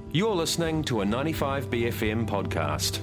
You're listening to a 95BFM podcast.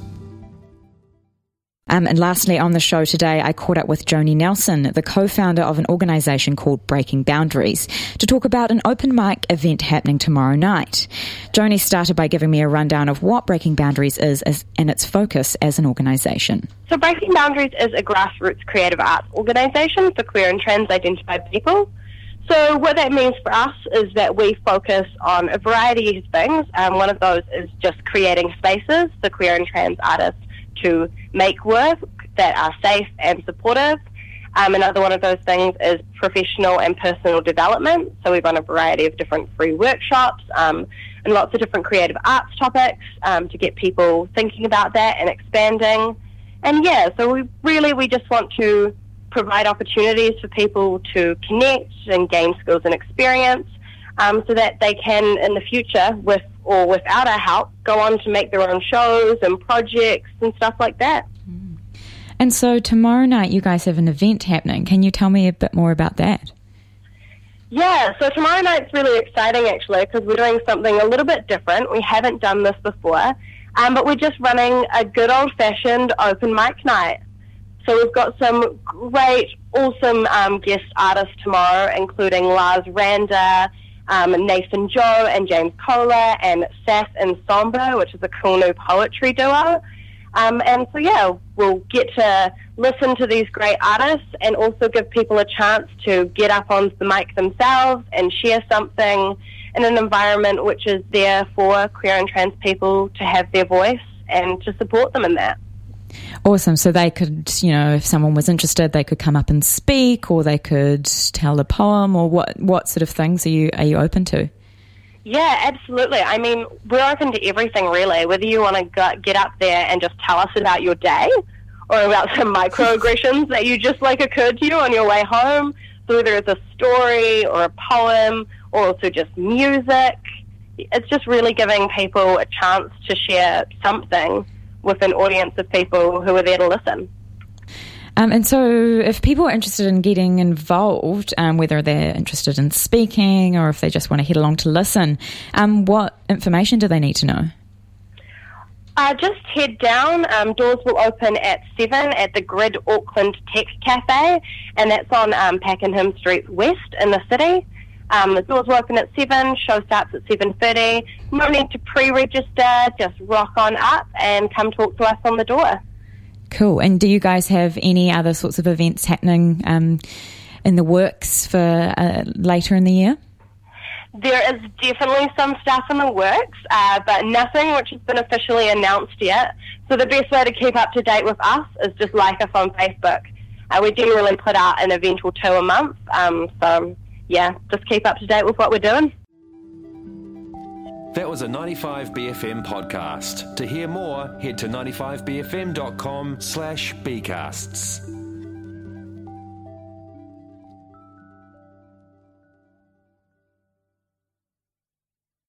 And lastly on the show today, I caught up with Joni Nelson, the co-founder of an organisation called Breaking Boundaries, to talk about an open mic event happening tomorrow night. Joni started by giving me a rundown of what Breaking Boundaries is and its focus as an organisation. So Breaking Boundaries is a grassroots creative arts organisation for queer and trans identified people. So what that means for us is that we focus on a variety of things. One of those is just creating spaces for queer and trans artists to make work that are safe and supportive. Another one of those things is professional and personal development. So we run a variety of different free workshops and lots of different creative arts topics to get people thinking about that and expanding. And yeah, so we just want to provide opportunities for people to connect and gain skills and experience so that they can, in the future, with or without our help, go on to make their own shows and projects and stuff like that. And so tomorrow night you guys have an event happening. Can you tell me a bit more about that? Yeah, so tomorrow night's really exciting actually because we're doing something a little bit different. We haven't done this before, but we're just running a good old-fashioned open mic night. So we've got some great, awesome guest artists tomorrow, including Lars Randa, Nathan Joe and James Kohler, and Sass and Sombo, which is a cool new poetry duo. And so, yeah, we'll get to listen to these great artists and also give people a chance to get up onto the mic themselves and share something in an environment which is there for queer and trans people to have their voice and to support them in that. Awesome. So they could, if someone was interested, they could come up and speak, or they could tell a poem, or what sort of things are you open to? Yeah, absolutely. I mean, we're open to everything really, whether you want to get up there and just tell us about your day or about some microaggressions that you just occurred to you on your way home. So whether it's a story or a poem or also just music, it's just really giving people a chance to share something with an audience of people who are there to listen. And so if people are interested in getting involved, whether they're interested in speaking or if they just want to head along to listen, what information do they need to know? Just head down. Doors will open at 7 at the Grid Auckland Tech Cafe, and that's on Pakenham Street West in the city. The doors will open at 7, show starts at 7:30. No need to pre-register, just rock on up and come talk to us on the door. Cool. And do you guys have any other sorts of events happening in the works for later in the year? There is definitely some stuff in the works, but nothing which has been officially announced yet. So the best way to keep up to date with us is just like us on Facebook. We generally put out an event or two a month, so yeah, just keep up to date with what we're doing. That was a 95BFM podcast. To hear more, head to 95bfm.com/bcasts.